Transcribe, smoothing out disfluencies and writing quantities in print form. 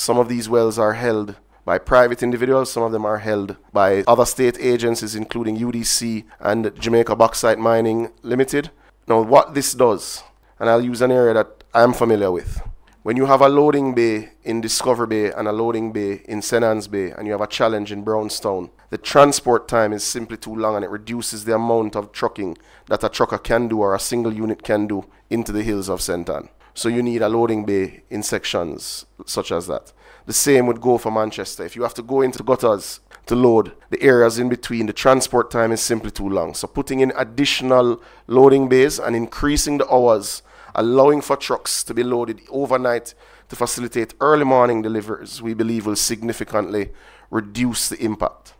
Some of these wells are held by private individuals. Some of them are held by other state agencies, including UDC and Jamaica Bauxite Mining Limited. Now, what this does, and I'll use an area that I'm familiar with. When you have a loading bay in Discovery Bay and a loading bay in St. Anne's Bay, and you have a challenge in Brownstown, the transport time is simply too long, and it reduces the amount of trucking that a trucker can do or a single unit can do into the hills of St. Anne. So you need a loading bay in sections such as that. The same would go for Manchester. If you have to go into gutters to load, the areas in between, the transport time is simply too long. So putting in additional loading bays and increasing the hours, allowing for trucks to be loaded overnight to facilitate early morning deliveries, we believe will significantly reduce the impact.